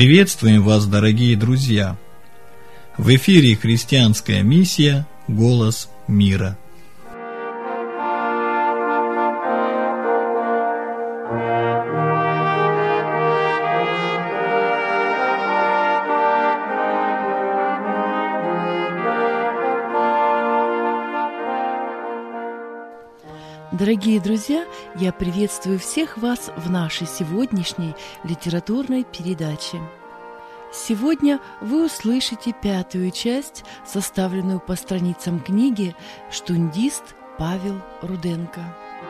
Приветствуем вас, дорогие друзья! В эфире христианская миссия «Голос мира». Дорогие друзья, я приветствую всех вас в нашей сегодняшней литературной передаче. Сегодня вы услышите 5-ю часть, составленную по страницам книги «Штундист» Павел Руденко.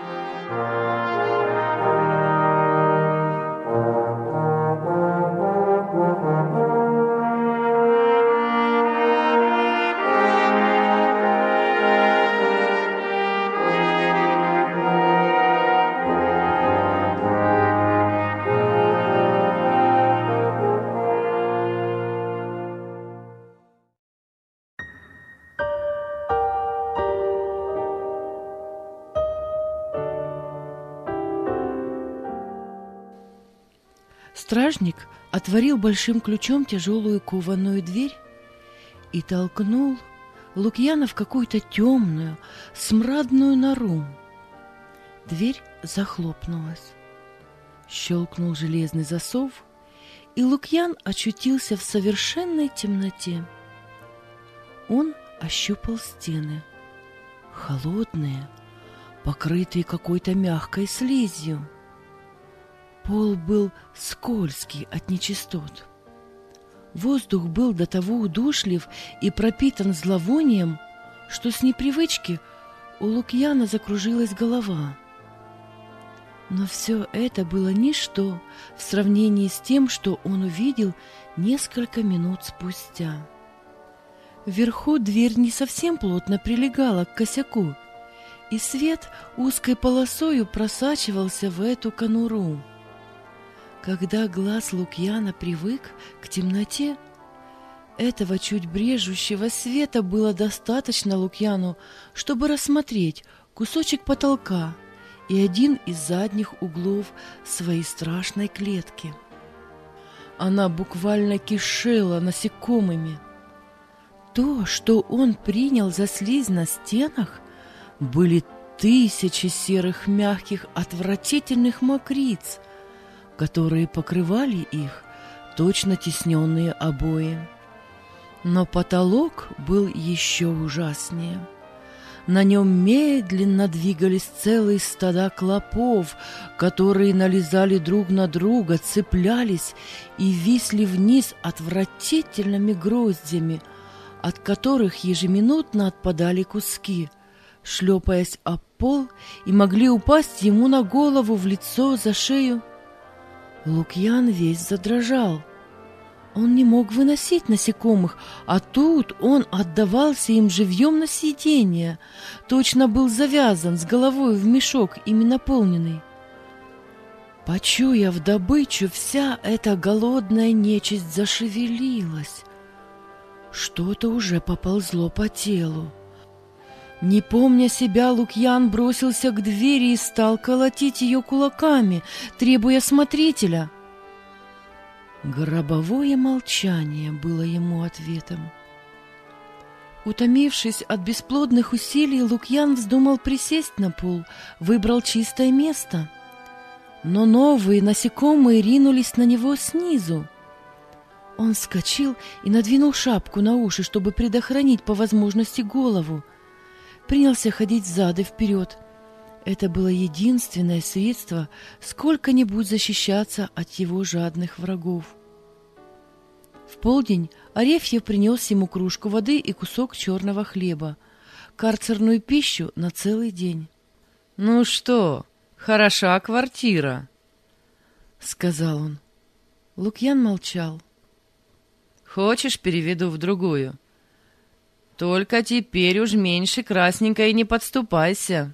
Стражник отворил большим ключом тяжелую кованую дверь и толкнул Лукьяна в какую-то темную, смрадную нору. Дверь захлопнулась. Щелкнул железный засов, и Лукьян очутился в совершенной темноте. Он ощупал стены, холодные, покрытые какой-то мягкой слизью. Пол был скользкий от нечистот. Воздух был до того удушлив и пропитан зловонием, что с непривычки у Лукьяна закружилась голова. Но все это было ничто в сравнении с тем, что он увидел несколько минут спустя. Вверху дверь не совсем плотно прилегала к косяку, и свет узкой полосою просачивался в эту конуру. Когда глаз Лукьяна привык к темноте, этого чуть брежущего света было достаточно Лукьяну, чтобы рассмотреть кусочек потолка и один из задних углов своей страшной клетки. Она буквально кишела насекомыми. То, что он принял за слизь на стенах, были тысячи серых мягких отвратительных мокриц, которые покрывали их, точно тесненные обои. Но потолок был еще ужаснее. На нем медленно двигались целые стада клопов, которые налезали друг на друга, цеплялись и висли вниз отвратительными гроздями, от которых ежеминутно отпадали куски, шлепаясь об пол, и могли упасть ему на голову, в лицо, за шею. Лукьян весь задрожал. Он не мог выносить насекомых, а тут он отдавался им живьем на съедение, точно был завязан с головой в мешок, ими наполненный. Почуяв добычу, вся эта голодная нечисть зашевелилась. Что-то уже поползло по телу. Не помня себя, Лукьян бросился к двери и стал колотить ее кулаками, требуя смотрителя. Гробовое молчание было ему ответом. Утомившись от бесплодных усилий, Лукьян вздумал присесть на пол, выбрал чистое место. Но новые насекомые ринулись на него снизу. Он вскочил и надвинул шапку на уши, чтобы предохранить по возможности голову. Принялся ходить взад и вперед. Это было единственное средство сколько-нибудь защищаться от его жадных врагов. В полдень Арефьев принес ему кружку воды и кусок черного хлеба, карцерную пищу на целый день. — Ну что, хороша квартира? — сказал он. Лукьян молчал. — Хочешь, переведу в другую? Только теперь уж меньше красненькой не подступайся.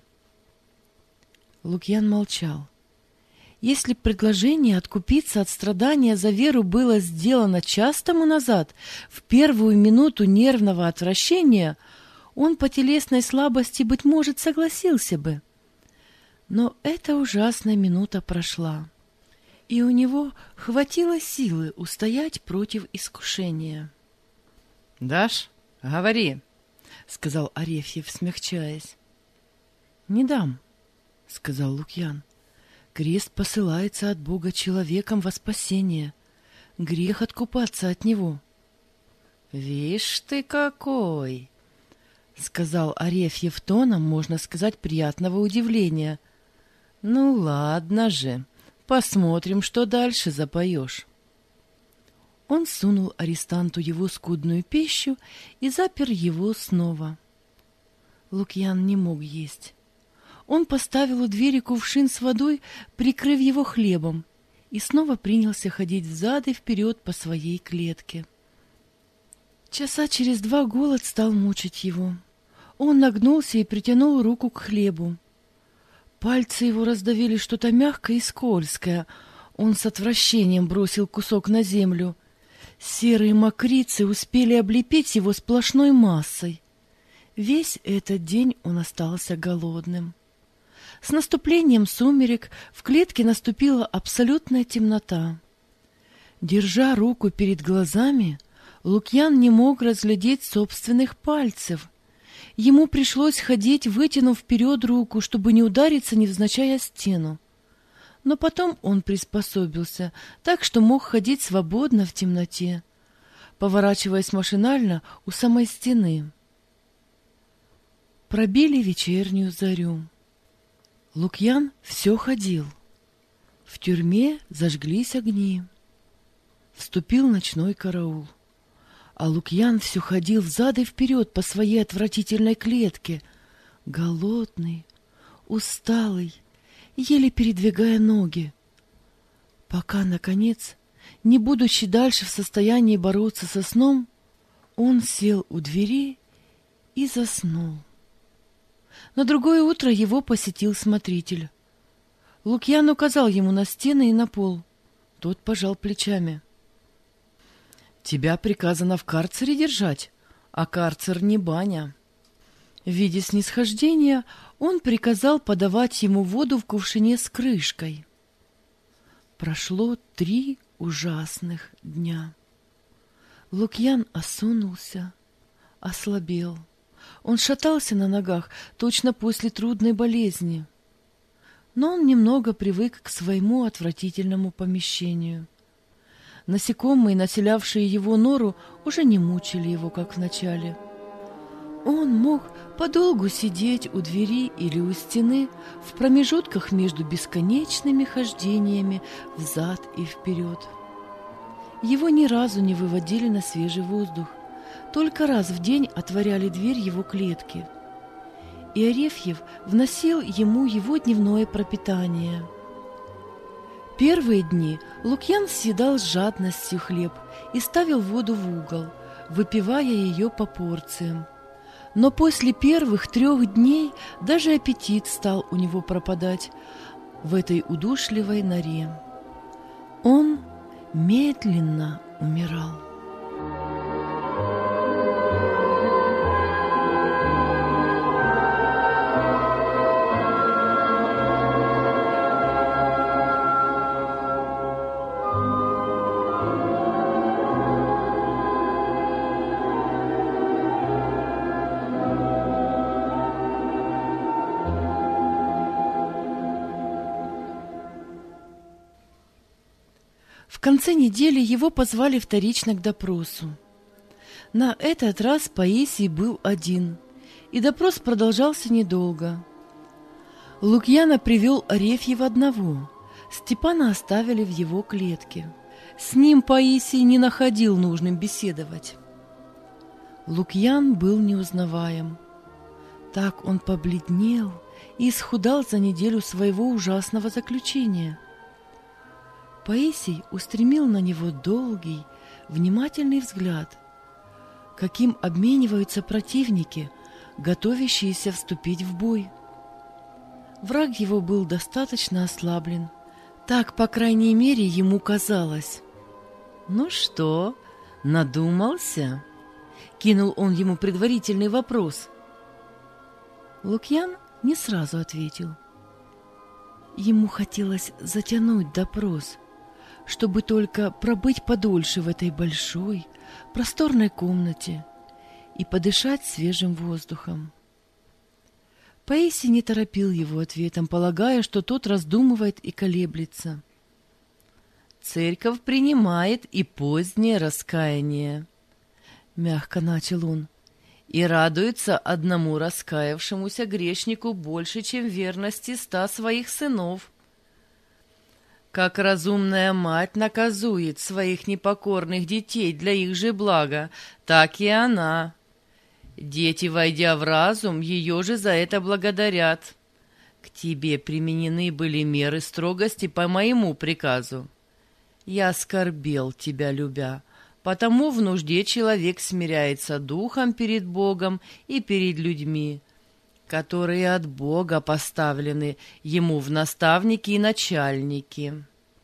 Лукьян молчал. Если предложение откупиться от страдания за веру было сделано час тому назад, в первую минуту нервного отвращения, он по телесной слабости, быть может, согласился бы. Но эта ужасная минута прошла. и у него хватило силы устоять против искушения. «Дашь? Говори», — сказал Арефьев, смягчаясь. «Не дам», — сказал Лукьян. «Крест посылается от Бога человеком во спасение. Грех откупаться от него». «Вишь ты какой!» — сказал Арефьев тоном, можно сказать, приятного удивления. «Ну ладно же, посмотрим, что дальше запоешь». Он сунул арестанту его скудную пищу и запер его снова. Лукьян не мог есть. Он поставил у двери кувшин с водой, прикрыв его хлебом, и снова принялся ходить взад и вперед по своей клетке. Часа через 2 голод стал мучить его. Он нагнулся и притянул руку к хлебу. Пальцы его раздавили что-то мягкое и скользкое. Он с отвращением бросил кусок на землю. Серые мокрицы успели облепить его сплошной массой. Весь этот день он остался голодным. С наступлением сумерек в клетке наступила абсолютная темнота. Держа руку перед глазами, Лукьян не мог разглядеть собственных пальцев. Ему пришлось ходить, вытянув вперед руку, чтобы не удариться невзначай о стену. Но потом он приспособился, так что мог ходить свободно в темноте, поворачиваясь машинально у самой стены. Пробили вечернюю зарю. Лукьян все ходил. В тюрьме зажглись огни. Вступил ночной караул. А Лукьян все ходил взад и вперед по своей отвратительной клетке, голодный, усталый, еле передвигая ноги, пока, наконец, не будучи дальше в состоянии бороться со сном, он сел у двери и заснул. На другое утро его посетил смотритель. Лукьян указал ему на стены и на пол. Тот пожал плечами. «Тебя приказано в карцере держать, а карцер не баня». В виде снисхождения он приказал подавать ему воду в кувшине с крышкой. Прошло 3 ужасных дня. Лукьян осунулся, ослабел. Он шатался на ногах, точно после трудной болезни. Но он немного привык к своему отвратительному помещению. Насекомые, населявшие его нору, уже не мучили его, как вначале. Он мог подолгу сидеть у двери или у стены в промежутках между бесконечными хождениями взад и вперед. Его ни разу не выводили на свежий воздух. Только раз в день отворяли дверь его клетки. И Арефьев вносил ему его дневное пропитание. Первые дни Лукьян съедал с жадностью хлеб и ставил воду в угол, выпивая ее по порциям. Но после первых 3 дней даже аппетит стал у него пропадать в этой удушливой норе. Он медленно умирал. В конце недели его позвали вторично к допросу. На этот раз Паисий был один, и допрос продолжался недолго. Лукьяна привел Арефьева одного, Степана оставили в его клетке. С ним Паисий не находил нужным беседовать. Лукьян был неузнаваем. Так он побледнел и исхудал за неделю своего ужасного заключения. Паисий устремил на него долгий, внимательный взгляд, каким обмениваются противники, готовящиеся вступить в бой. Враг его был достаточно ослаблен. Так, по крайней мере, ему казалось. «Ну что, надумался?» — кинул он ему предварительный вопрос. Лукьян не сразу ответил. Ему хотелось затянуть допрос, чтобы только пробыть подольше в этой большой, просторной комнате и подышать свежим воздухом. Паисий не торопил его ответом, полагая, что тот раздумывает и колеблется. «Церковь принимает и позднее раскаяние», — мягко начал он, «и радуется одному раскаявшемуся грешнику больше, чем верности 100 своих сынов. Как разумная мать наказует своих непокорных детей для их же блага, так и она. Дети, войдя в разум, ее же за это благодарят. К тебе применены были меры строгости по моему приказу. Я оскорбел тебя, любя, потому в нужде человек смиряется духом перед Богом и перед людьми, которые от Бога поставлены ему в наставники и начальники».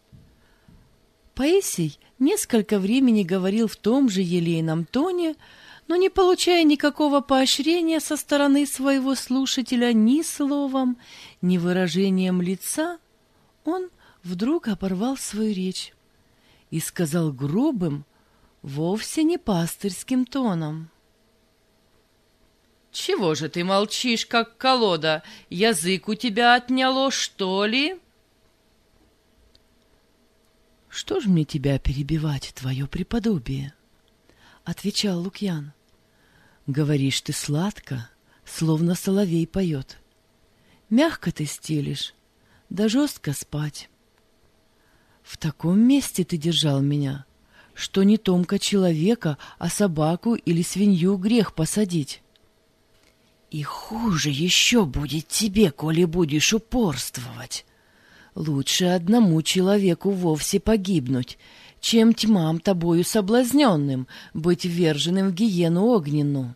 Паисий несколько времени говорил в том же елейном тоне, но, не получая никакого поощрения со стороны своего слушателя ни словом, ни выражением лица, он вдруг оборвал свою речь и сказал грубым, вовсе не пастырским тоном: «Чего же ты молчишь, как колода? Язык у тебя отняло, что ли?» «Что ж мне тебя перебивать, твое преподобие?» — отвечал Лукьян. «Говоришь ты сладко, словно соловей поет. Мягко ты стелишь, да жестко спать. В таком месте ты держал меня, что не томко человека, а собаку или свинью грех посадить. И хуже еще будет тебе, коли будешь упорствовать. Лучше одному человеку вовсе погибнуть, чем тьмам тобою соблазненным быть вверженным в гиену огненную».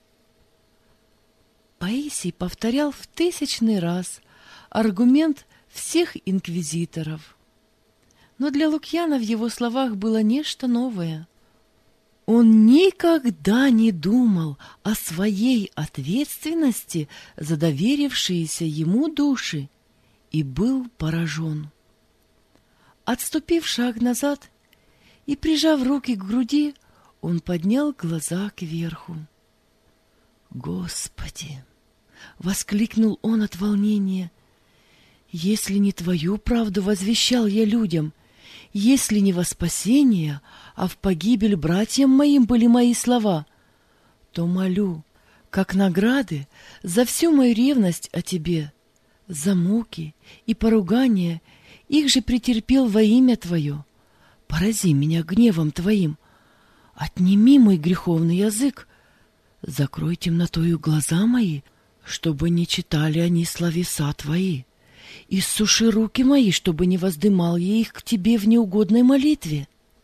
Паисий повторял в 1000-й раз аргумент всех инквизиторов. Но для Лукьяна в его словах было нечто новое. Он никогда не думал о своей ответственности за доверившиеся ему души и был поражен. Отступив шаг назад и прижав руки к груди, он поднял глаза кверху. «Господи!» — воскликнул он от волнения. «Если не Твою правду возвещал я людям, если не во спасение, а в погибель братьям моим были мои слова, то молю, как награды за всю мою ревность о Тебе, за муки и поругания, их же претерпел во имя Твое. Порази меня гневом Твоим, отними мой греховный язык, закрой темнотою глаза мои, чтобы не читали они словеса Твои, иссуши руки мои, чтобы не воздымал я их к Тебе в неугодной молитве».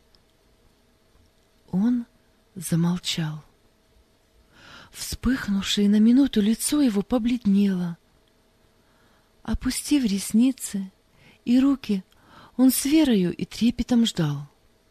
Он замолчал. Вспыхнувшее на минуту лицо его побледнело. Опустив ресницы и руки, он с верою и трепетом ждал.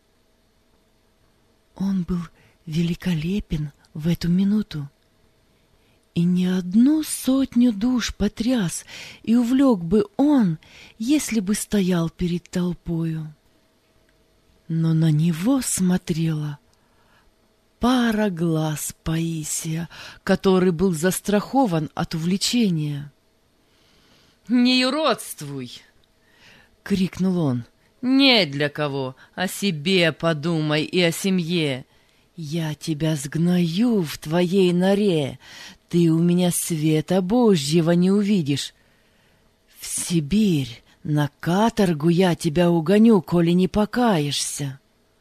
Он был великолепен в эту минуту, и не одну 100 душ потряс и увлек бы он, если бы стоял перед толпою. Но на него смотрела пара глаз Паисия, который был застрахован от увлечения. «Не юродствуй!» — крикнул он. «Не для кого, о себе подумай и о семье. Я тебя сгною в твоей норе, ты у меня света Божьего не увидишь. В Сибирь на каторгу я тебя угоню, коли не покаешься».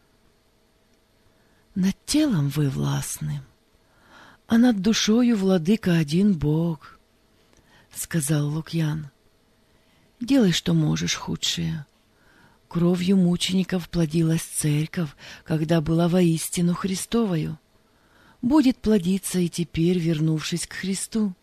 «Над телом вы властны, а над душою, владыка, один Бог», — сказал Лукьян. «Делай, что можешь, худшее. Кровью мучеников плодилась церковь, когда была воистину Христовою. Будет плодиться и теперь, вернувшись к Христу».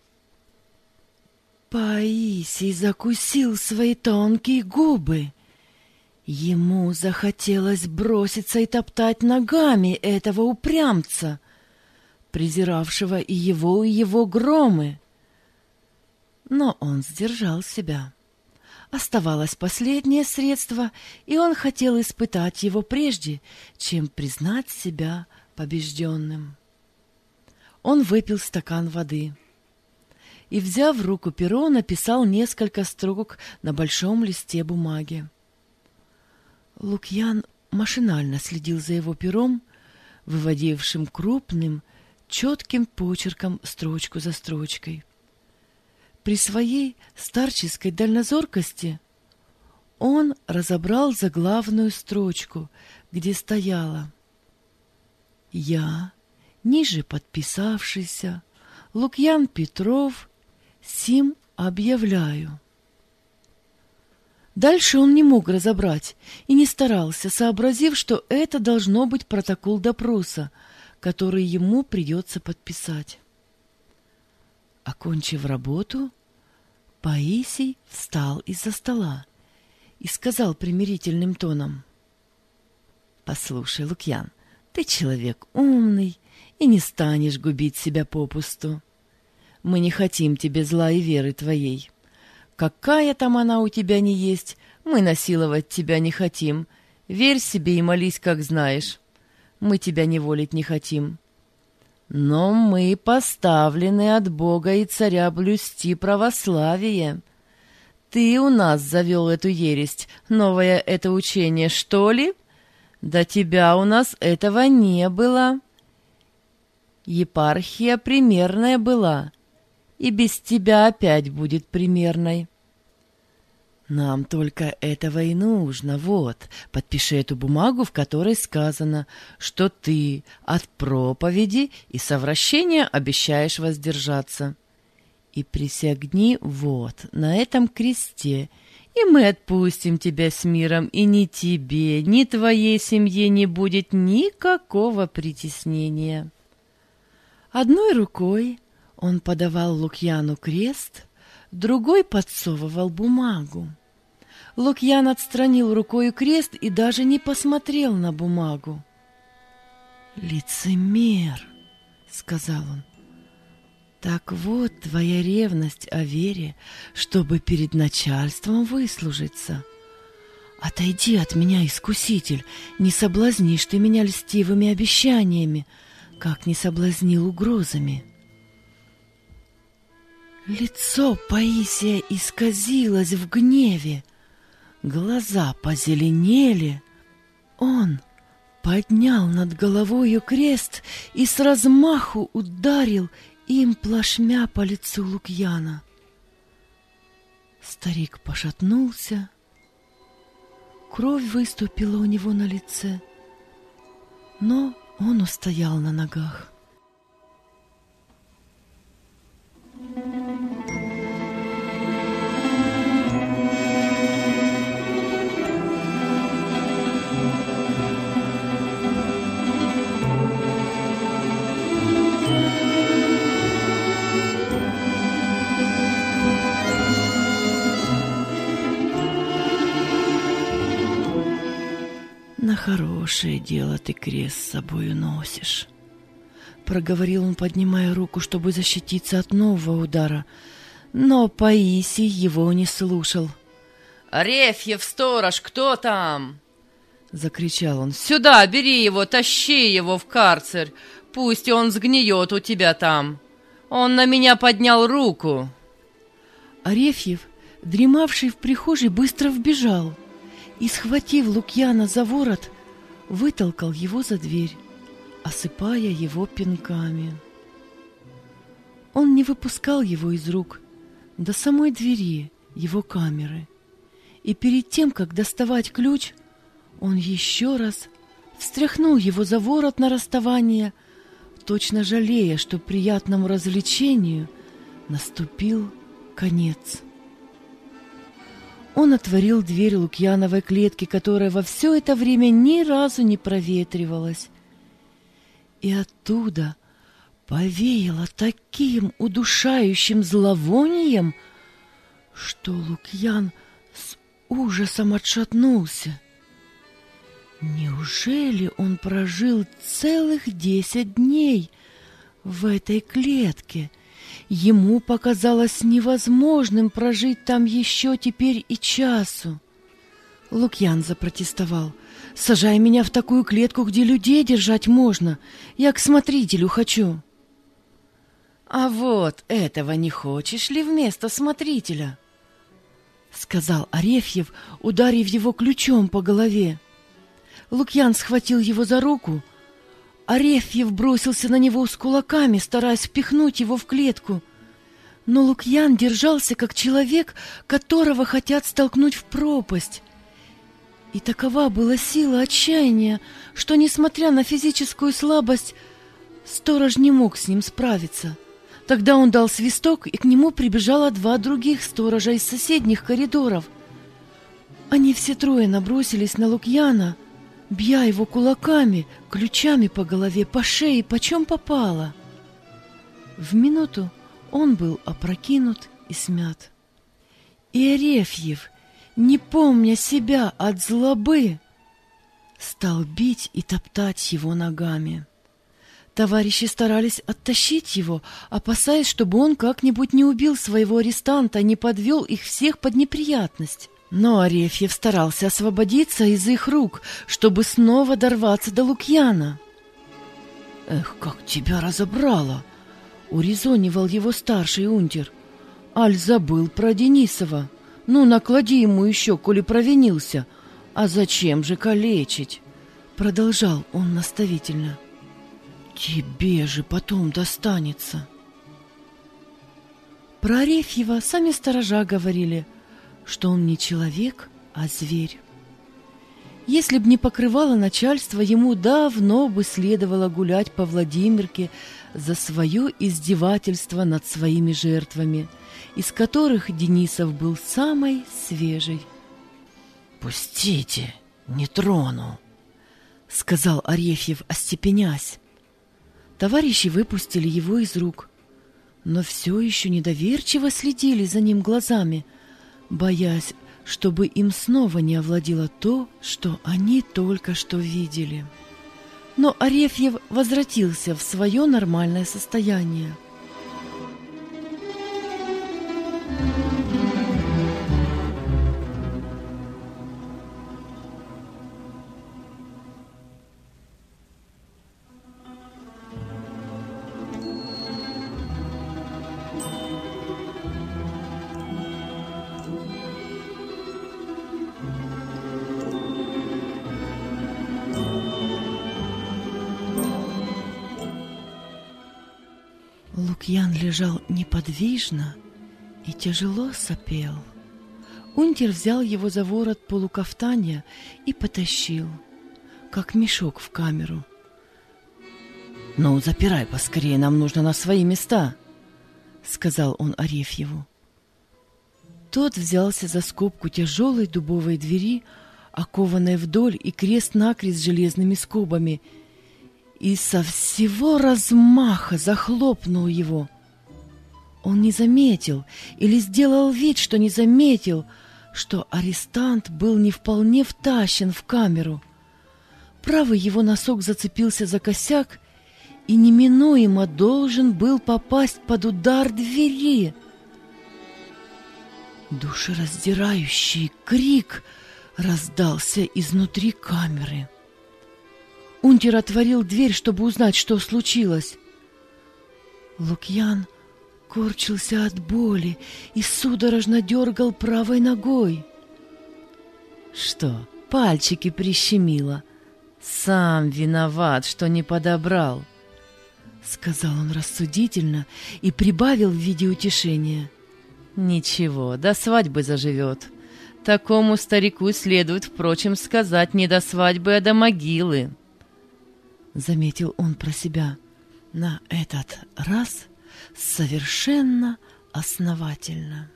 Паисий закусил свои тонкие губы. Ему захотелось броситься и топтать ногами этого упрямца, презиравшего и его громы. Но он сдержал себя, Оставалось последнее средство, и он хотел испытать его прежде, чем признать себя побежденным. Он выпил стакан воды и, взяв в руку перо, написал несколько строк на большом листе бумаги. Лукьян машинально следил за его пером, выводившим крупным, четким почерком строчку за строчкой. При своей старческой дальнозоркости он разобрал заглавную строчку, где стояло: «Я, ниже подписавшийся, Лукьян Петров, сим объявляю». Дальше он не мог разобрать и не старался, сообразив, что это должно быть протокол допроса, который ему придется подписать. Окончив работу, Паисий встал из-за стола и сказал примирительным тоном: «Послушай, Лукьян, ты человек умный и не станешь губить себя попусту. Мы не хотим тебе зла и веры твоей. Какая там она у тебя не есть, мы насиловать тебя не хотим. Верь себе и молись, как знаешь. Мы тебя неволить не хотим. Но мы поставлены от Бога и царя блюсти православие. Ты у нас завел эту ересь, новое это учение, что ли? До тебя у нас этого не было. Епархия примерная была, и без тебя опять будет примерной. Нам только этого и нужно. Вот, подпиши эту бумагу, в которой сказано, что ты от проповеди и совращения обещаешь воздержаться. И присягни вот на этом кресте, и мы отпустим тебя с миром, и ни тебе, ни твоей семье не будет никакого притеснения». Одной рукой он подавал Лукьяну крест, другой подсовывал бумагу. Лукьян отстранил рукою крест и даже не посмотрел на бумагу. «Лицемер», — сказал он, — «так вот твоя ревность о вере, чтобы перед начальством выслужиться. Отойди от меня, искуситель, не соблазнишь ты меня льстивыми обещаниями, как не соблазнил угрозами». Лицо Паисия исказилось в гневе, глаза позеленели. Он поднял над головою крест и с размаху ударил им плашмя по лицу Лукьяна. Старик пошатнулся, кровь выступила у него на лице, но он устоял на ногах. «На хорошее дело ты крест с собою носишь», — проговорил он, поднимая руку, чтобы защититься от нового удара. Но Паисий его не слушал. «Арефьев, сторож, кто там?» — закричал он. «Сюда, бери его, тащи его в карцер, пусть он сгниет у тебя там. Он на меня поднял руку». Арефьев, дремавший в прихожей, быстро вбежал и, схватив Лукьяна за ворот, вытолкал его за дверь, осыпая его пинками. Он не выпускал его из рук до самой двери его камеры, и перед тем, как доставать ключ, он еще раз встряхнул его за ворот на расставание, точно жалея, что приятному развлечению наступил конец. Он отворил дверь Лукьяновой клетки, которая во все это время ни разу не проветривалась. И оттуда повеяло таким удушающим зловонием, что Лукьян с ужасом отшатнулся. Неужели он прожил целых 10 дней в этой клетке Ему показалось невозможным прожить там еще теперь и часу. Лукьян запротестовал. «Сажай меня в такую клетку, где людей держать можно. Я к смотрителю хочу». «А вот этого не хочешь ли вместо смотрителя?» — сказал Арефьев, ударив его ключом по голове. Лукьян схватил его за руку. Арефьев бросился на него с кулаками, стараясь впихнуть его в клетку. Но Лукьян держался, как человек, которого хотят столкнуть в пропасть. И такова была сила отчаяния, что, несмотря на физическую слабость, сторож не мог с ним справиться. Тогда он дал свисток, и к нему прибежало 2 других сторожа из соседних коридоров. Они все трое набросились на Лукьяна, бья его кулаками, ключами по голове, по шее, почем попало. В минуту он был опрокинут и смят. И Арефьев, не помня себя от злобы, стал бить и топтать его ногами. Товарищи старались оттащить его, опасаясь, чтобы он как-нибудь не убил своего арестанта, не подвел их всех под неприятность. Но Арефьев старался освободиться из их рук, чтобы снова дорваться до Лукьяна. «Эх, как тебя разобрало!» — урезонивал его старший унтер. «Аль забыл про Денисова. Ну, наклади ему еще, коли провинился. А зачем же калечить?» — продолжал он наставительно. «Тебе же потом достанется». Про Арефьева сами сторожа говорили, что он не человек, а зверь. Если б не покрывало начальство, ему давно бы следовало гулять по Владимирке за свое издевательство над своими жертвами, из которых Денисов был самой свежей. «Пустите, не трону», — сказал Арефьев, остепенясь. Товарищи выпустили его из рук, но все еще недоверчиво следили за ним глазами, боясь, чтобы им снова не овладело то, что они только что видели. Но Арефьев возвратился в свое нормальное состояние. Лукьян лежал неподвижно и тяжело сопел. Унтер взял его за ворот полукафтанья и потащил, как мешок, в камеру. «Ну, запирай поскорее, нам нужно на свои места», — сказал он Арефьеву. Тот взялся за скобку тяжелой дубовой двери, окованной вдоль и крест-накрест железными скобами, и со всего размаха захлопнул его. Он не заметил или сделал вид, что не заметил, что арестант был не вполне втащен в камеру. Правый его носок зацепился за косяк и неминуемо должен был попасть под удар двери. Душераздирающий крик раздался изнутри камеры. Унтер отворил дверь, чтобы узнать, что случилось. Лукьян корчился от боли и судорожно дергал правой ногой. «Что, пальчики прищемило? Сам виноват, что не подобрал», — сказал он рассудительно и прибавил в виде утешения. «Ничего, до свадьбы заживет. Такому старику следует, впрочем, сказать не до свадьбы, а до могилы», — заметил он про себя. На этот раз совершенно основательно.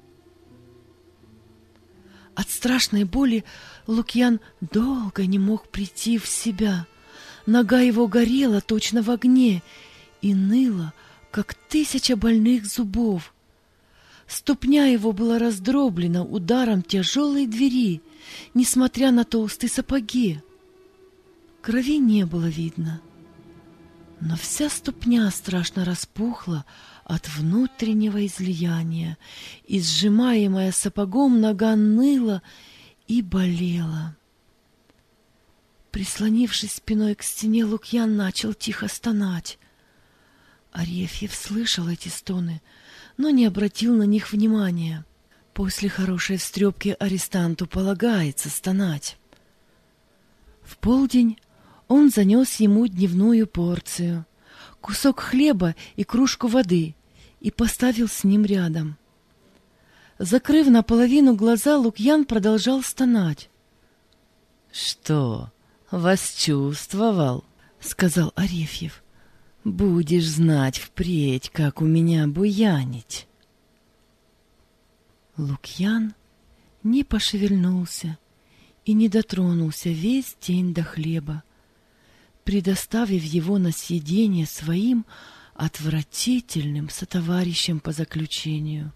От страшной боли Лукьян долго не мог прийти в себя. Нога его горела точно в огне и ныла, как 1000 больных зубов. Ступня его была раздроблена ударом тяжелой двери, несмотря на толстые сапоги. Крови не было видно, но вся ступня страшно распухла От внутреннего излияния, и сжимаемая сапогом нога ныла и болела. Прислонившись спиной к стене, Лукьян начал тихо стонать. Арефьев слышал эти стоны, но не обратил на них внимания. После хорошей встрепки арестанту полагается стонать. В полдень он занес ему дневную порцию, кусок хлеба и кружку воды, и поставил с ним рядом. Закрыв наполовину глаза, Лукьян продолжал стонать. — Что, восчувствовал? — сказал Арефьев. — Будешь знать впредь, как у меня буянить. Лукьян не пошевельнулся и не дотронулся весь день до хлеба, предоставив его на съедение своим отвратительным сотоварищам по заключению.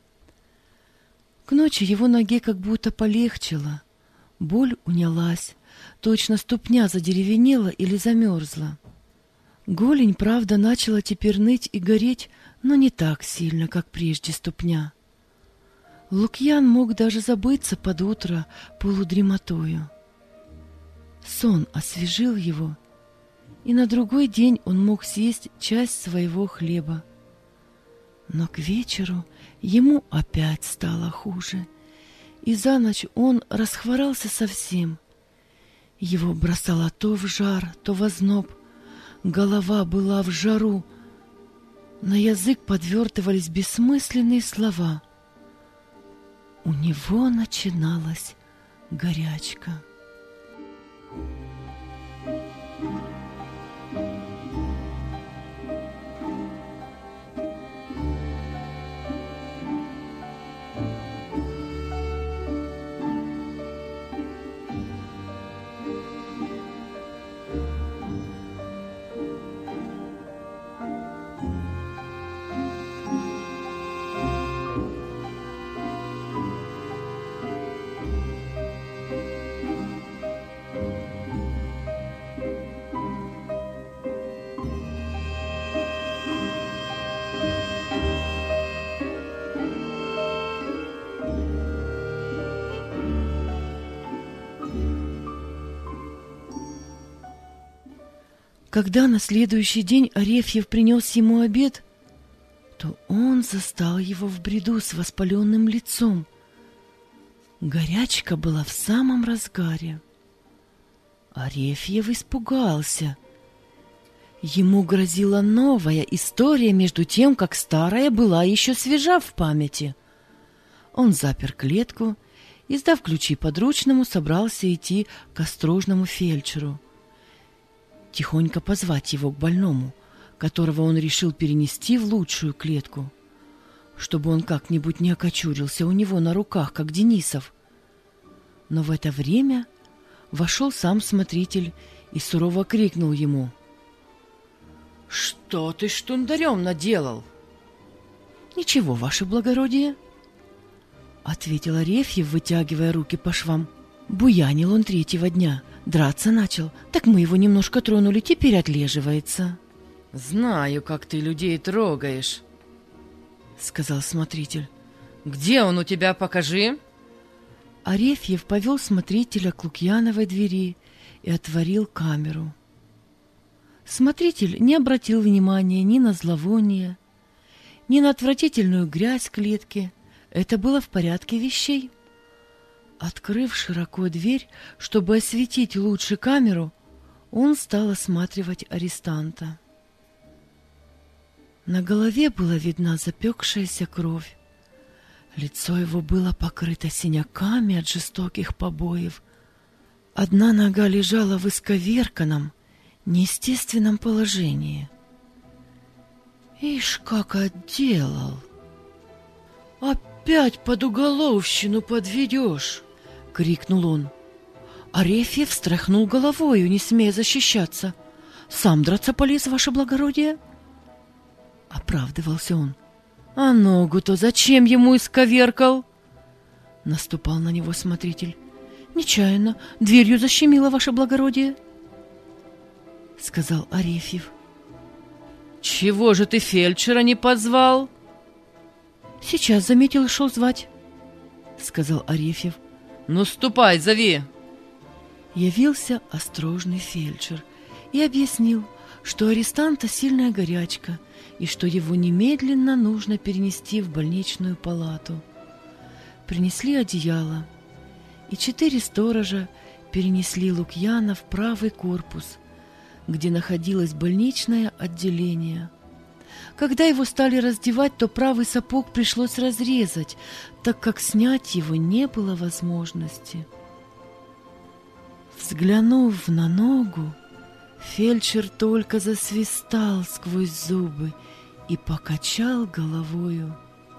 К ночи его ноге как будто полегчало, боль унялась, точно ступня задеревенела или замерзла. Голень, правда, начала теперь ныть и гореть, но не так сильно, как прежде ступня. Лукьян мог даже забыться под утро полудремотою. Сон освежил его, и на другой день он мог съесть часть своего хлеба. Но к вечеру ему опять стало хуже, и за ночь он расхворался совсем. Его бросало то в жар, то в озноб, голова была в жару, на язык подвертывались бессмысленные слова. У него начиналась горячка. Когда на следующий день Арефьев принес ему обед, то он застал его в бреду с воспаленным лицом. Горячка была в самом разгаре. Арефьев испугался. Ему грозила новая история, между тем, как старая была еще свежа в памяти. Он запер клетку и, сдав ключи подручному, собрался идти к острожному фельдшеру. Тихонько позвать его к больному, которого он решил перенести в лучшую клетку, чтобы он как-нибудь не окочурился у него на руках, как Денисов. Но в это время вошел сам смотритель и сурово крикнул ему: — Что ты штундарем наделал? — Ничего, ваше благородие, — ответил Арефьев, вытягивая руки по швам. Буянил он 3-го дня, драться начал, так мы его немножко тронули, теперь отлеживается. — Знаю, как ты людей трогаешь, — сказал смотритель. — Где он у тебя, покажи. Арефьев повел смотрителя к Лукьяновой двери и отворил камеру. Смотритель не обратил внимания ни на зловоние, ни на отвратительную грязь клетки. Это было в порядке вещей. Открыв широко дверь, чтобы осветить лучше камеру, он стал осматривать арестанта. На голове была видна запекшаяся кровь. Лицо его было покрыто синяками от жестоких побоев. Одна нога лежала в исковерканном, неестественном положении. «Ишь, как отделал! Опять под уголовщину подведешь!» — крикнул он. Арефьев встряхнул головою, не смея защищаться. «Сам драться полез, ваше благородие?» — оправдывался он. «А ногу-то зачем ему исковеркал?» — наступал на него смотритель. «Нечаянно, дверью защемило, ваше благородие», — сказал Арефьев. Чего же ты фельдшера не позвал? Сейчас заметил и шел звать, сказал Арефьев. Ну, ступай, зови. Явился осторожный фельдшер и объяснил, что у арестанта сильная горячка и что его немедленно нужно перенести в больничную палату. Принесли одеяло, и 4 сторожа перенесли Лукьяна в правый корпус, где находилось больничное отделение. Когда его стали раздевать, то правый сапог пришлось разрезать, так как снять его не было возможности. Взглянув на ногу, фельдшер только засвистал сквозь зубы и покачал головою.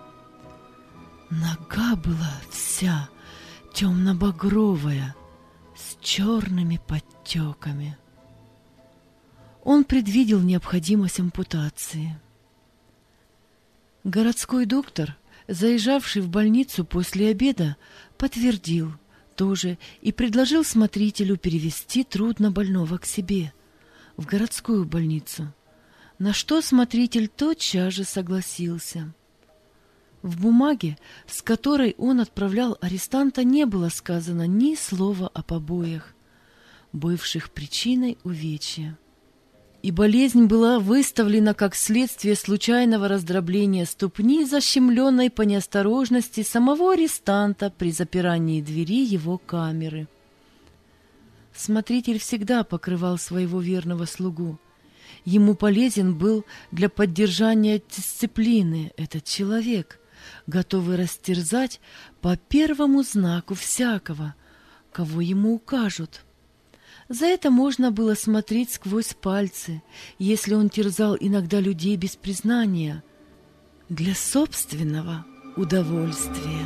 Нога была вся темно-багровая, с черными подтеками. Он предвидел необходимость ампутации. Городской доктор, заезжавший в больницу после обеда, подтвердил тоже и предложил смотрителю перевести труднобольного к себе, в городскую больницу, на что смотритель тотчас же согласился. В бумаге, с которой он отправлял арестанта, не было сказано ни слова о побоях, бывших причиной увечья. И болезнь была выставлена как следствие случайного раздробления ступни, защемленной по неосторожности самого арестанта при запирании двери его камеры. Смотритель всегда покрывал своего верного слугу. Ему полезен был для поддержания дисциплины этот человек, готовый растерзать по первому знаку всякого, кого ему укажут. За это можно было смотреть сквозь пальцы, если он терзал иногда людей без признания, для собственного удовольствия.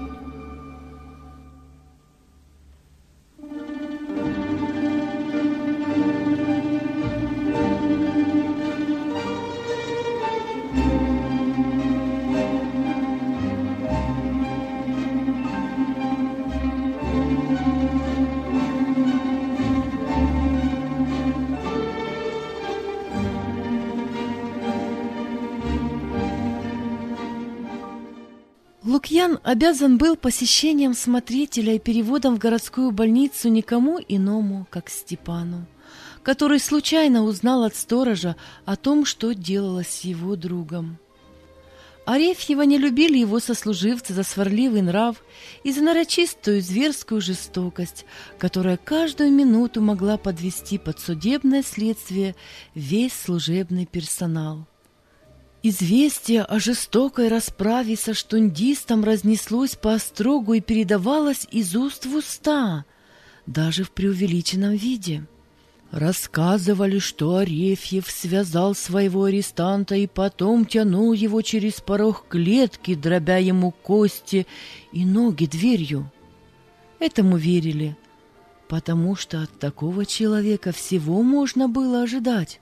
Лукьян обязан был посещением смотрителя и переводом в городскую больницу никому иному, как Степану, который случайно узнал от сторожа о том, что делалось с его другом. Арефьева не любили его сослуживцы за сварливый нрав и за нарочистую зверскую жестокость, которая каждую минуту могла подвести под судебное следствие весь служебный персонал. Известие о жестокой расправе со штундистом разнеслось по острогу и передавалось из уст в уста, даже в преувеличенном виде. Рассказывали, что Арефьев связал своего арестанта и потом тянул его через порог клетки, дробя ему кости и ноги дверью. Этому верили, потому что от такого человека всего можно было ожидать.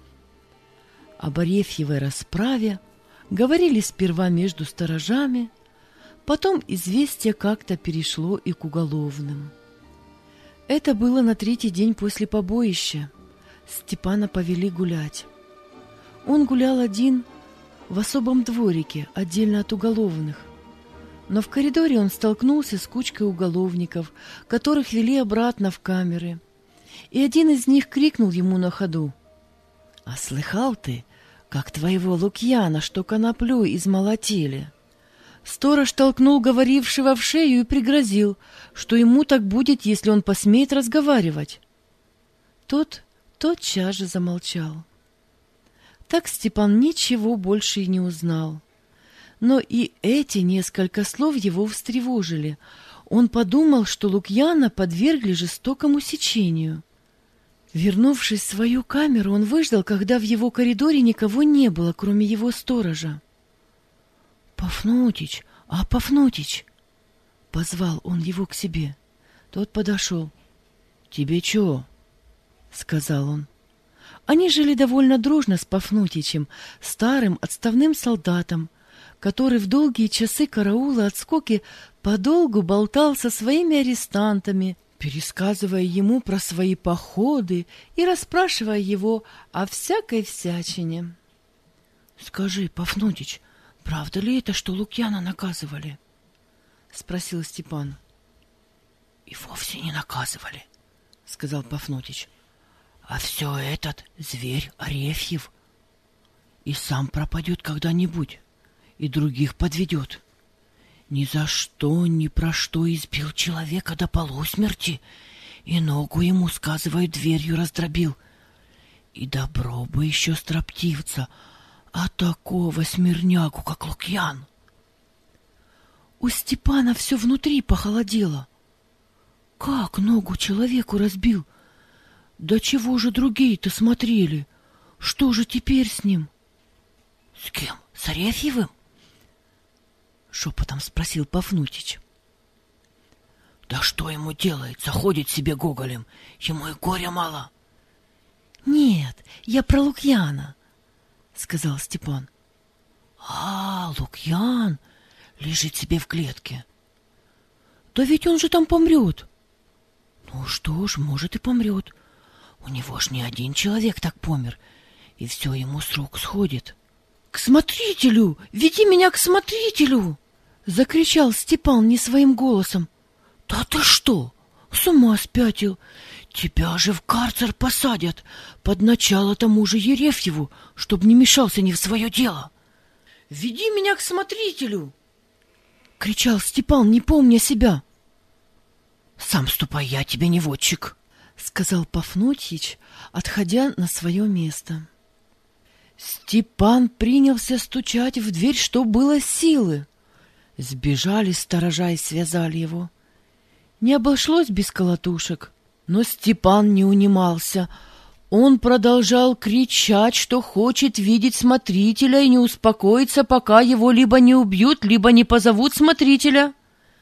Об Арефьевой расправе говорили сперва между сторожами, потом известие как-то перешло и к уголовным. Это было на 3-й день после побоища. Степана повели гулять. Он гулял один в особом дворике, отдельно от уголовных. Но в коридоре он столкнулся с кучкой уголовников, которых вели обратно в камеры. И один из них крикнул ему на ходу: «А слыхал ты, как твоего Лукьяна, что коноплю измолотили?» Сторож толкнул говорившего в шею и пригрозил, что ему так будет, если он посмеет разговаривать. Тот тотчас же замолчал. Так Степан ничего больше и не узнал. Но и эти несколько слов его встревожили. Он подумал, что Лукьяна подвергли жестокому сечению. Вернувшись в свою камеру, он выждал, когда в его коридоре никого не было, кроме его сторожа. «Пафнутич! А, Пафнутич!» — позвал он его к себе. Тот подошел. «Тебе чего?» — сказал он. Они жили довольно дружно с Пафнутичем, старым отставным солдатом, который в долгие часы караула отскоки подолгу болтал со своими арестантами, пересказывая ему про свои походы и расспрашивая его о всякой всячине. Скажи, Пафнутич, правда ли это, что Лукьяна наказывали? Спросил Степан. И вовсе не наказывали, сказал Пафнутич. А все этот зверь Арефьев. И сам пропадет когда-нибудь, и других подведет. Ни за что, ни про что избил человека до полусмерти, и ногу ему, сказывают, дверью раздробил. И добро бы еще строптивца, а такого смирнягу, как Лукьян. У Степана все внутри похолодело. Как ногу человеку разбил? Да чего же другие-то смотрели? Что же теперь с ним? — С кем? С Арефьевым? — шепотом спросил Пафнутич. — Да что ему делается? Ходит себе гоголем. Ему и горя мало. — Нет, я про Лукьяна, — сказал Степан. — А, Лукьян лежит себе в клетке. — Да ведь он же там помрет. — Ну что ж, может, и помрет. У него ж не один человек так помер, и все ему с рук сходит. — К смотрителю! Веди меня к смотрителю! — закричал Степан не своим голосом. — Да ты что? С ума спятил! Тебя же в карцер посадят под начало тому же Ерефьеву, чтоб не мешался не в свое дело. — Веди меня к смотрителю! — кричал Степан, не помня себя. — Сам ступай, я тебе не водчик, — сказал Пафнутич, отходя на свое место. Степан принялся стучать в дверь, что было силы. Сбежали сторожа и связали его. Не обошлось без колотушек, но Степан не унимался. Он продолжал кричать, что хочет видеть смотрителя, и не успокоится, пока его либо не убьют, либо не позовут смотрителя.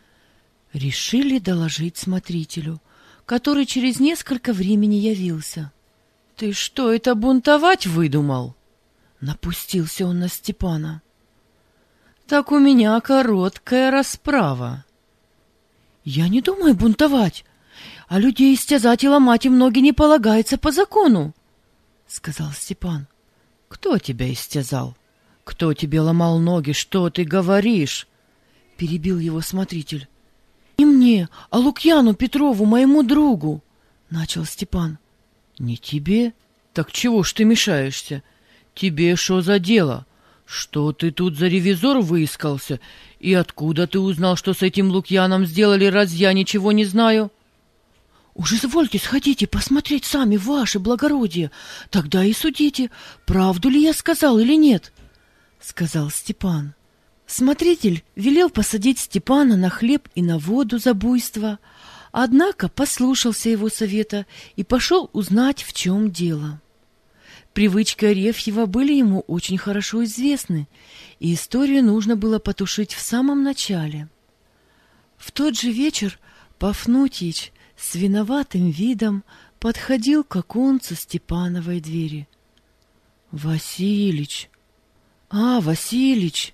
Решили доложить смотрителю, который через несколько времени явился. — Ты что, это бунтовать выдумал? — напустился он на Степана. — Так у меня короткая расправа. — Я не думаю бунтовать, а людей истязать и ломать им ноги не полагается по закону, — сказал Степан. — Кто тебя истязал? Кто тебе ломал ноги? Что ты говоришь? — перебил его смотритель. — Не мне, а Лукьяну Петрову, моему другу, — начал Степан. — Не тебе? Так чего ж ты мешаешься? Тебе что за дело? Что ты тут за ревизор выискался? И откуда ты узнал, что с этим Лукьяном сделали, раз я ничего не знаю? — Уж извольте, сходите посмотреть сами, ваше благородие. Тогда и судите, правду ли я сказал или нет, — сказал Степан. Смотритель велел посадить Степана на хлеб и на воду за буйство, однако послушался его совета и пошел узнать, в чем дело. Привычки Арефьева были ему очень хорошо известны, и историю нужно было потушить в самом начале. В тот же вечер Пафнутич с виноватым видом подходил к оконцу Степановой двери. — Василич! А, Василич!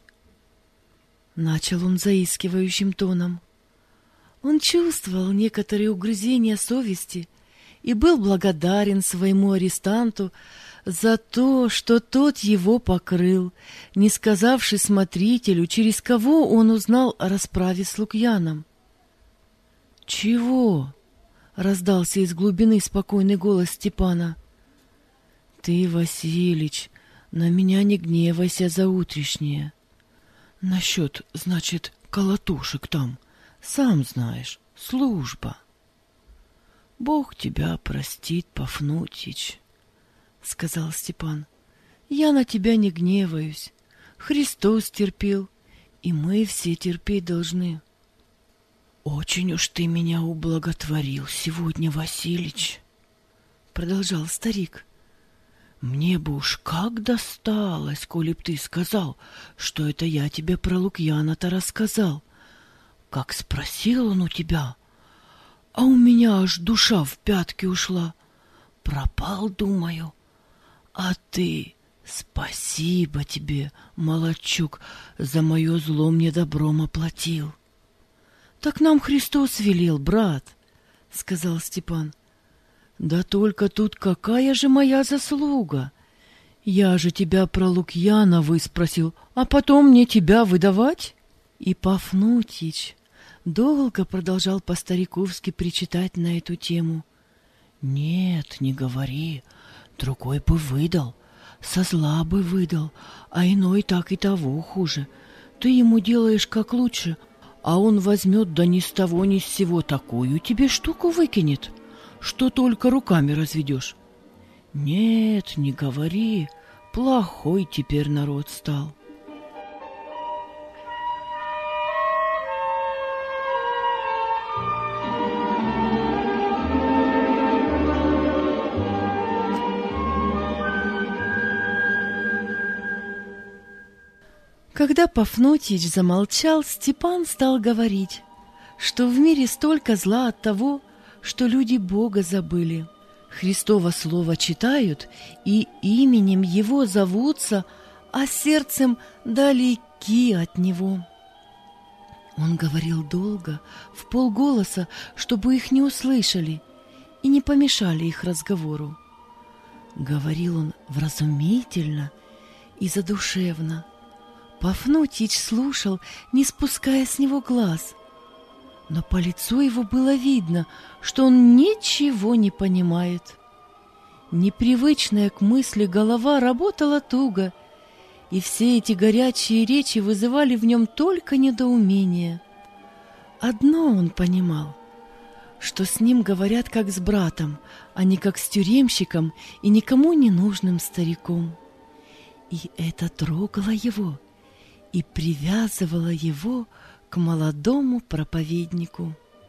— начал он заискивающим тоном. Он чувствовал некоторые угрызения совести и был благодарен своему арестанту за то, что тот его покрыл, не сказавши смотрителю, через кого он узнал о расправе с Лукьяном. — Чего? — раздался из глубины спокойный голос Степана. — Ты, Василич, на меня не гневайся за утрешнее. Насчет, значит, колотушек там, сам знаешь, служба. — Бог тебя простит, Пафнутич, — сказал Степан. — Я на тебя не гневаюсь. Христос терпел, и мы все терпеть должны. — Очень уж ты меня ублаготворил сегодня, Василич, — продолжал старик. Мне бы уж как досталось, коли б ты сказал, что это я тебе про Лукьяна-то рассказал. Как спросил он у тебя, а у меня аж душа в пятки ушла. Пропал, думаю. А ты, спасибо тебе, молодчук, за мое зло мне добром оплатил. — Так нам Христос велел, брат, — сказал Степан. — Да только тут какая же моя заслуга? Я же тебя про Лукьяна выспросил, а потом мне тебя выдавать? И Пафнутич долго продолжал по-стариковски причитать на эту тему. Нет, не говори, другой бы выдал, со зла бы выдал, а иной так и того хуже. Ты ему делаешь как лучше, а он возьмет да ни с того ни с сего такую тебе штуку выкинет, что только руками разведешь. Нет, не говори, плохой теперь народ стал. Когда Пафнутич замолчал, Степан стал говорить, что в мире столько зла от того, что люди Бога забыли. Христово слово читают и именем Его зовутся, а сердцем далеки от Него. Он говорил долго, вполголоса, чтобы их не услышали и не помешали их разговору. Говорил он вразумительно и задушевно. Пафнутич слушал, не спуская с него глаз, но по лицу его было видно, что он ничего не понимает. Непривычная к мысли голова работала туго, и все эти горячие речи вызывали в нем только недоумение. Одно он понимал, что с ним говорят как с братом, а не как с тюремщиком и никому не нужным стариком. И это трогало его и привязывало его к молодому проповеднику.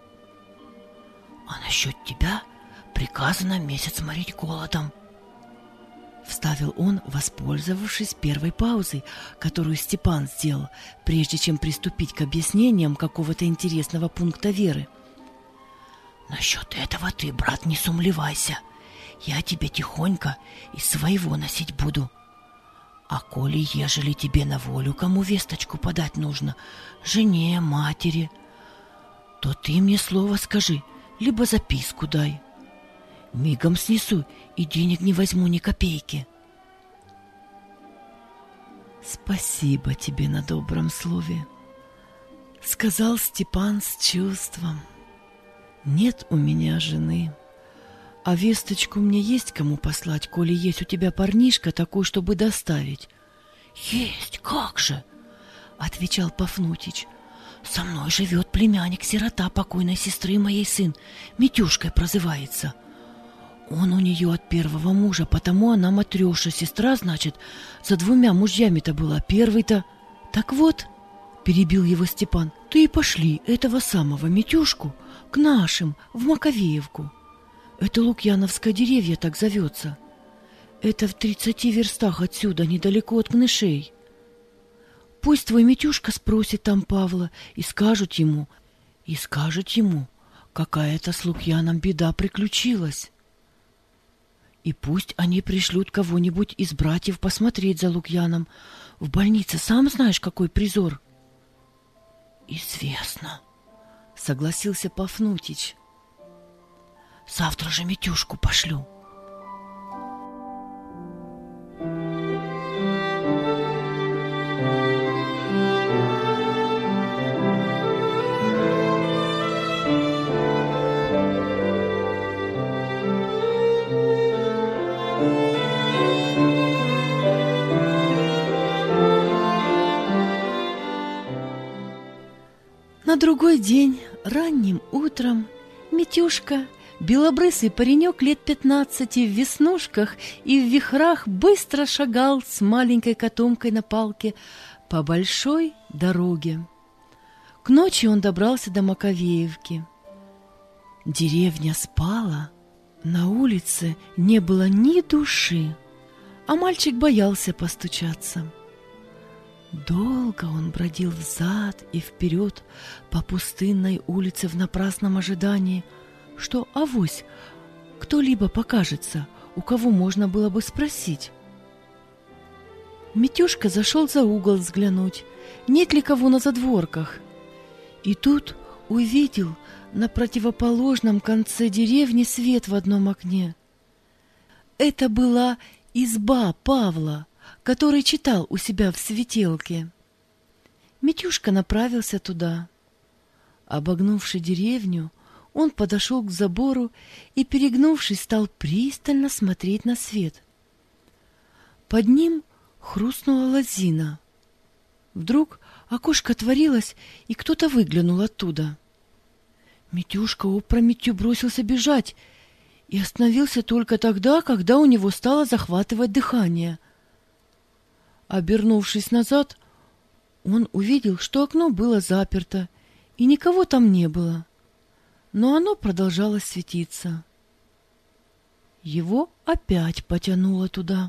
«А насчет тебя приказано месяц морить голодом», — вставил он, воспользовавшись первой паузой, которую Степан сделал, прежде чем приступить к объяснениям какого-то интересного пункта веры. «Насчет этого ты, брат, не сумлевайся. Я тебе тихонько из своего носить буду. А коли, ежели тебе на волю кому весточку подать нужно, жене, матери, то ты мне слово скажи, либо записку дай. Мигом снесу и денег не возьму ни копейки». «Спасибо тебе на добром слове», — сказал Степан с чувством. «Нет у меня жены, а весточку мне есть кому послать, коли есть у тебя парнишка такой, чтобы доставить». «Есть, как же!» — отвечал Пафнутич. «Со мной живет племянник-сирота покойной сестры моей сын, Митюшкой прозывается. Он у нее от первого мужа, потому она Матрёша, сестра, значит, за 2 мужьями-то была, первый-то». «Так вот», — перебил его Степан, — «ты и пошли этого самого Митюшку к нашим, в Маковеевку. Это Лукьяновское деревье так зовется. Это в 30 верстах отсюда, недалеко от Кнышей. Пусть твой Митюшка спросит там Павла и скажет ему, какая-то с Лукьяном беда приключилась. И пусть они пришлют кого-нибудь из братьев посмотреть за Лукьяном. В больнице сам знаешь, какой призор». «Известно», — согласился Пафнутич. «Завтра же Митюшку пошлю». На другой день, ранним утром, Митюшка, белобрысый паренек лет 15 в веснушках и в вихрах, быстро шагал с маленькой котомкой на палке по большой дороге. К ночи он добрался до Маковеевки. Деревня спала, на улице не было ни души, а мальчик боялся постучаться. Долго он бродил взад и вперед по пустынной улице в напрасном ожидании, что авось кто-либо покажется, у кого можно было бы спросить. Митюшка зашел за угол взглянуть, нет ли кого на задворках, и тут увидел на противоположном конце деревни свет в одном окне. Это была изба Павла, который читал у себя в светелке. Митюшка направился туда. Обогнувши деревню, он подошел к забору и, перегнувшись, стал пристально смотреть на свет. Под ним хрустнула лозина. Вдруг окошко отворилось, и кто-то выглянул оттуда. Митюшка опрометью бросился бежать и остановился только тогда, когда у него стало захватывать дыхание. Обернувшись назад, он увидел, что окно было заперто, и никого там не было, но оно продолжало светиться. Его опять потянуло туда.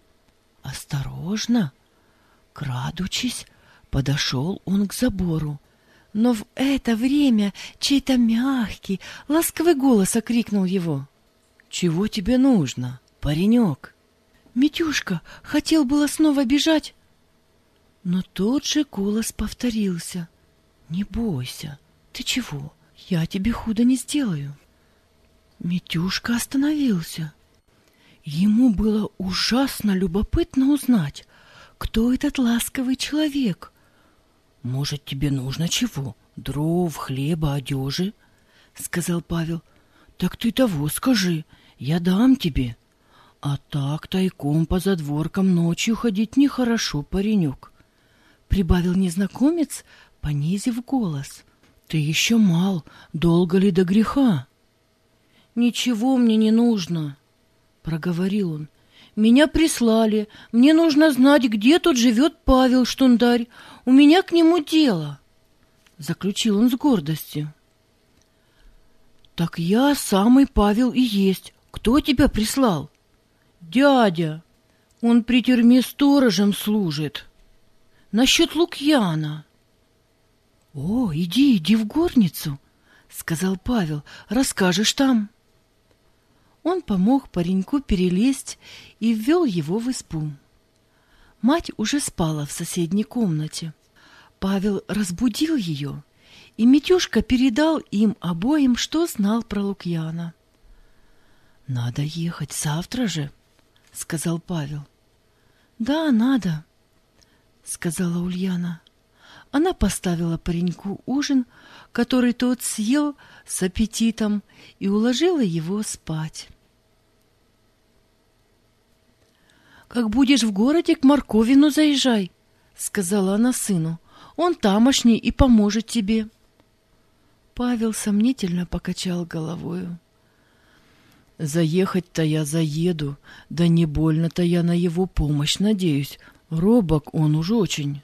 Осторожно, крадучись, подошел он к забору. Но в это время чей-то мягкий, ласковый голос окрикнул его. «Чего тебе нужно, паренек?» Митюшка хотел было снова бежать, но тот же голос повторился. «Не бойся, ты чего? Я тебе худо не сделаю». Митюшка остановился. Ему было ужасно любопытно узнать, кто этот ласковый человек. «Может, тебе нужно чего? Дров, хлеба, одежи?» — сказал Павел. «Так ты того скажи, я дам тебе. А так тайком по задворкам ночью ходить нехорошо, паренек», — прибавил незнакомец, понизив голос. «Ты еще мал, долго ли до греха?» «Ничего мне не нужно», — проговорил он. «Меня прислали. Мне нужно знать, где тут живет Павел Штундарь. У меня к нему дело», — заключил он с гордостью. «Так я самый Павел и есть. Кто тебя прислал?» «Дядя. Он при тюрьме сторожем служит. Насчет Лукьяна». «О, иди в горницу», — сказал Павел. «Расскажешь там». Он помог пареньку перелезть и ввел его в избу. Мать уже спала в соседней комнате. Павел разбудил ее, и Митюшка передал им обоим, что знал про Лукьяна. «Надо ехать завтра же», — сказал Павел. «Да, надо», — сказала Ульяна. Она поставила пареньку ужин, который тот съел с аппетитом, и уложила его спать. «Как будешь в городе, к Марковину заезжай», — сказала она сыну. «Он тамошний и поможет тебе». Павел сомнительно покачал головою. «Заехать-то я заеду, да не больно-то я на его помощь надеюсь. Робок он уж очень».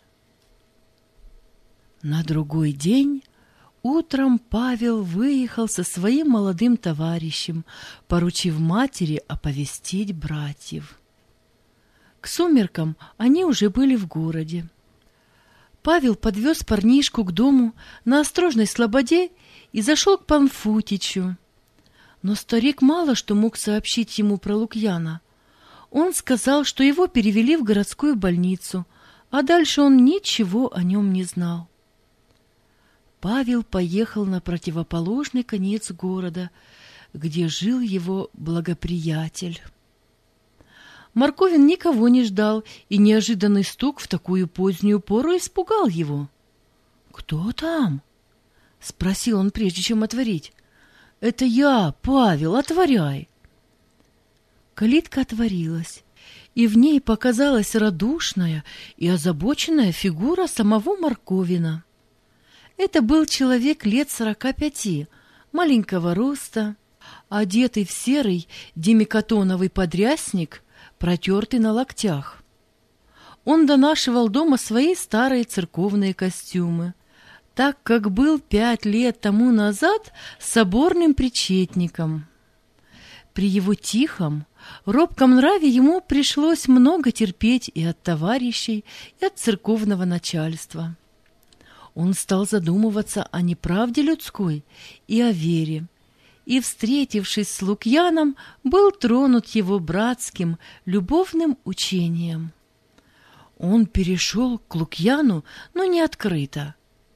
На другой день утром Павел выехал со своим молодым товарищем, поручив матери оповестить братьев. К сумеркам они уже были в городе. Павел подвез парнишку к дому на Острожной слободе и зашел к Панфутичу. Но старик мало что мог сообщить ему про Лукьяна. Он сказал, что его перевели в городскую больницу, а дальше он ничего о нем не знал. Павел поехал на противоположный конец города, где жил его благоприятель. Марковин никого не ждал, и неожиданный стук в такую позднюю пору испугал его. «Кто там?» — спросил он, прежде чем отворить. «Это я, Павел, отворяй!» Калитка отворилась, и в ней показалась радушная и озабоченная фигура самого Марковина. Это был человек лет 45, маленького роста, одетый в серый демикатоновый подрясник, протертый на локтях. Он донашивал дома свои старые церковные костюмы, так как был 5 лет тому назад соборным причетником. При его тихом, робком нраве ему пришлось много терпеть и от товарищей, и от церковного начальства. Он стал задумываться о неправде людской и о вере, и, встретившись с Лукьяном, был тронут его братским, любовным учением. Он перешел к Лукьяну, но не открыто.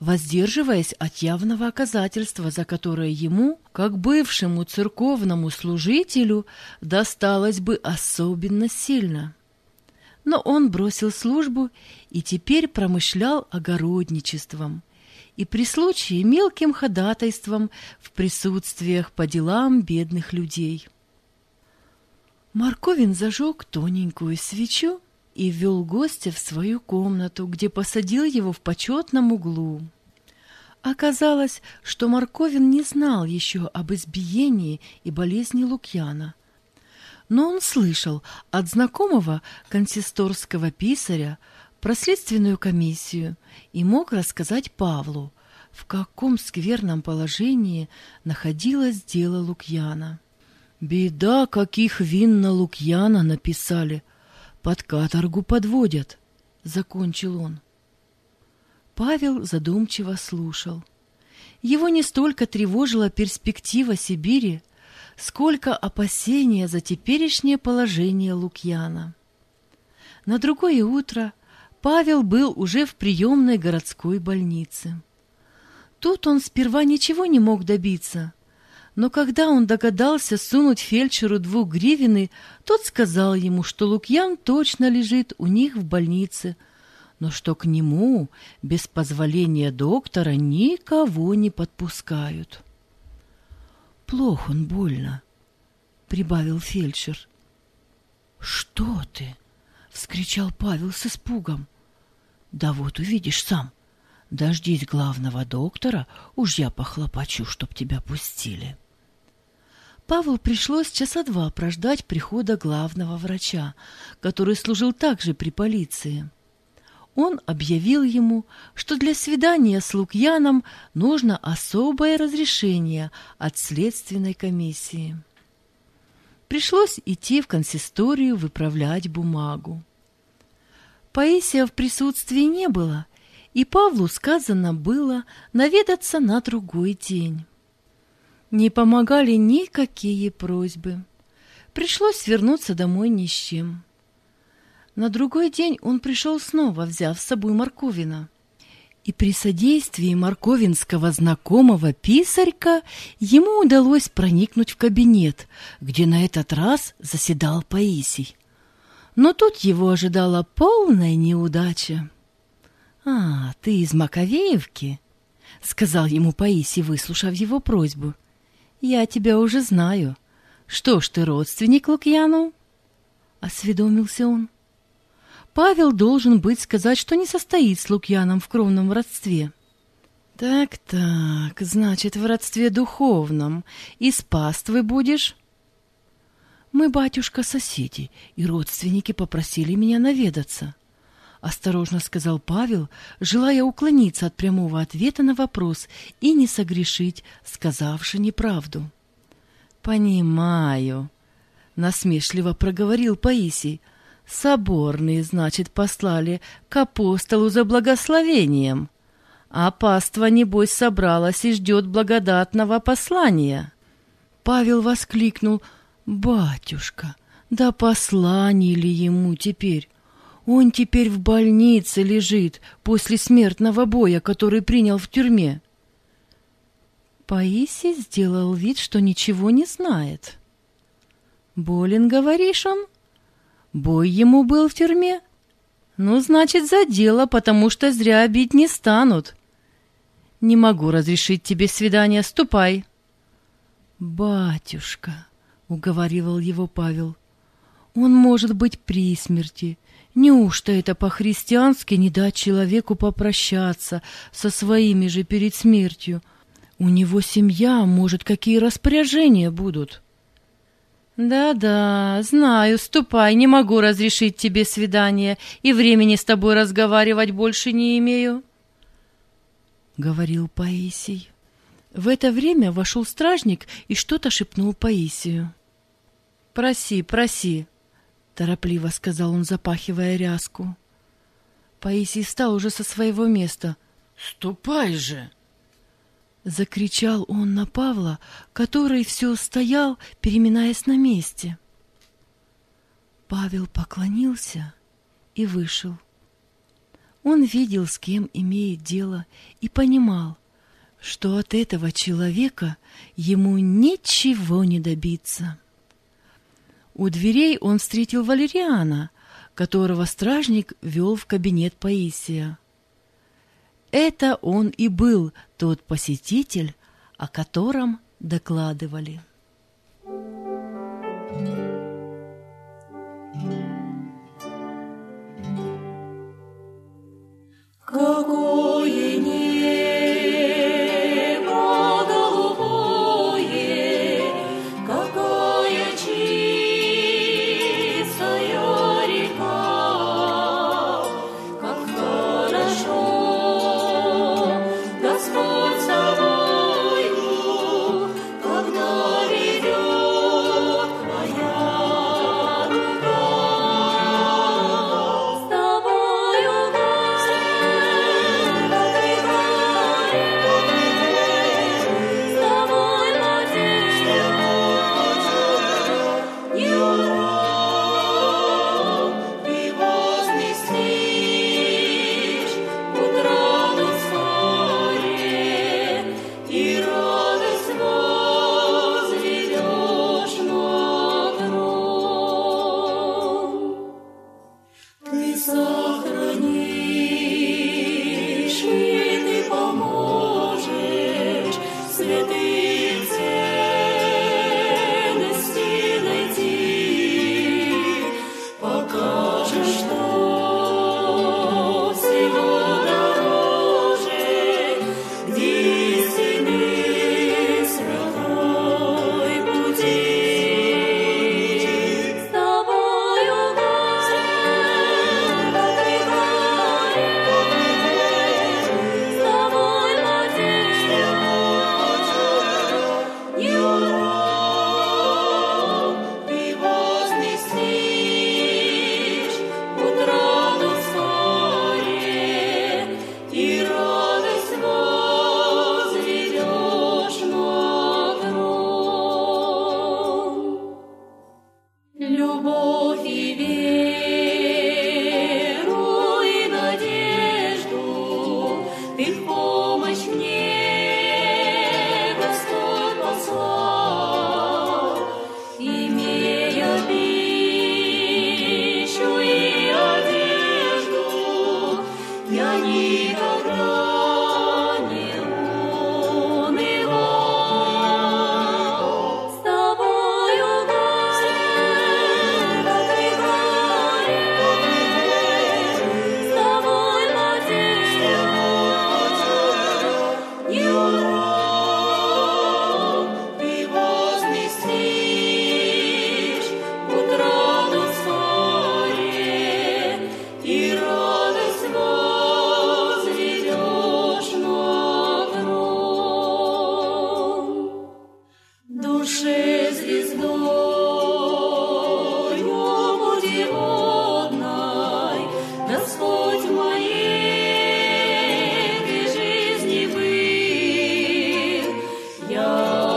воздерживаясь от явного оказательства, за которое ему, как бывшему церковному служителю, досталось бы особенно сильно. Но он бросил службу и теперь промышлял огородничеством и при случае мелким ходатайством в присутствиях по делам бедных людей. Марковин зажег тоненькую свечу и ввел гостя в свою комнату, где посадил его в почетном углу. Оказалось, что Марковин не знал еще об избиении и болезни Лукьяна, но он слышал от знакомого консисторского писаря про следственную комиссию и мог рассказать Павлу, в каком скверном положении находилось дело Лукьяна. «Беда, каких вин на Лукьяна написали, под каторгу подводят», — закончил он. Павел задумчиво слушал. Его не столько тревожила перспектива Сибири, сколько опасения за теперешнее положение Лукьяна. На другое утро Павел был уже в приемной городской больнице. Тут он сперва ничего не мог добиться, но когда он догадался сунуть фельдшеру 2 гривны, тот сказал ему, что Лукьян точно лежит у них в больнице, но что к нему без позволения доктора никого не подпускают. «Плохо он больно», — прибавил фельдшер. «Что ты?» — вскричал Павел с испугом. «Да вот увидишь сам. Дождись главного доктора, уж я похлопочу, чтоб тебя пустили». Павлу пришлось 2 часа прождать прихода главного врача, который служил также при полиции. Он объявил ему, что для свидания с Лукьяном нужно особое разрешение от следственной комиссии. Пришлось идти в консисторию выправлять бумагу. Паисия в присутствии не было, и Павлу сказано было наведаться на другой день. Не помогали никакие просьбы. Пришлось вернуться домой ни с чем. На другой день он пришел снова, взяв с собой Марковина. И при содействии марковинского знакомого писарька ему удалось проникнуть в кабинет, где на этот раз заседал Паисий. Но тут его ожидала полная неудача. «А, ты из Маковеевки?» — сказал ему Паисий, выслушав его просьбу. «Я тебя уже знаю. Что ж, ты родственник Лукьяну?» — осведомился он. Павел должен быть сказать, что не состоит с Лукьяном в кровном родстве. «Так, значит, в родстве духовном. И с паствы будешь?» «Мы, батюшка, соседи, и родственники попросили меня наведаться», — осторожно сказал Павел, желая уклониться от прямого ответа на вопрос и не согрешить, сказавши неправду. «Понимаю», — насмешливо проговорил Паисий. «Соборные, значит, послали к апостолу за благословением, а паства, небось, собралась и ждет благодатного послания». Павел воскликнул: «Батюшка, да послание ли ему теперь? Он теперь в больнице лежит после смертного боя, который принял в тюрьме». Паисий сделал вид, что ничего не знает. «Болен, говоришь, он? Бой ему был в тюрьме? Ну, значит, за дело, потому что зря бить не станут. Не могу разрешить тебе свидание, ступай». «Батюшка», — уговаривал его Павел, — «он может быть при смерти. Неужто это по-христиански не дать человеку попрощаться со своими же перед смертью? У него семья, может, какие распоряжения будут?» «Да, знаю, ступай, не могу разрешить тебе свидание, и времени с тобой разговаривать больше не имею», — говорил Паисий. В это время вошел стражник и что-то шепнул Паисию. «Проси», — торопливо сказал он, запахивая ряску. Паисий встал уже со своего места. «Ступай же!» — закричал он на Павла, который все стоял, переминаясь на месте. Павел поклонился и вышел. Он видел, с кем имеет дело, и понимал, что от этого человека ему ничего не добиться. У дверей он встретил Валериана, которого стражник вел в кабинет Паисия. Это он и был тот посетитель, о котором докладывали. Какое небо голубое, какая чистая река, как хорошо Господь с тобою, когда ведет твоя рука. С тобою, любовь и веру и надежду Ты в помощь мне, Господь, послал, имея пищу и одежду, я никогда не унывал. С тобою, душе звездою путеводной, Господь в моей жизни был. Я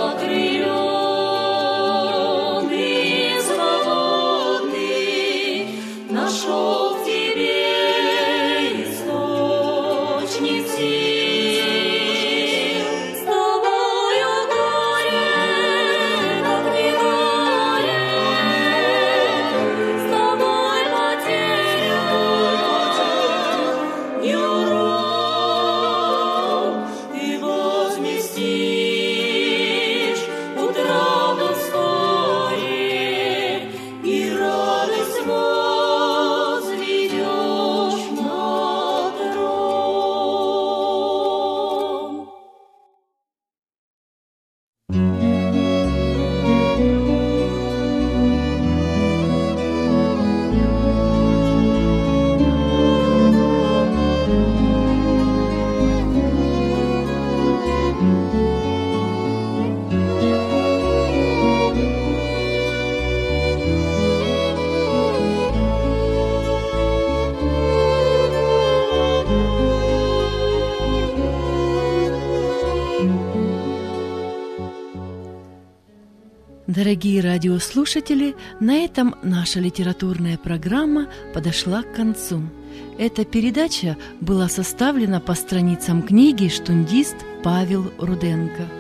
окрыленный, свободный, нашел в Тебе источник сил. С Тобою горе, как не горе, с Тобой потеря не урок. Ты возместишь утрату вскоре, и радость возведешь на трон. Дорогие радиослушатели, на этом наша литературная программа подошла к концу. Эта передача была составлена по страницам книги «Штундист» Павел Руденко.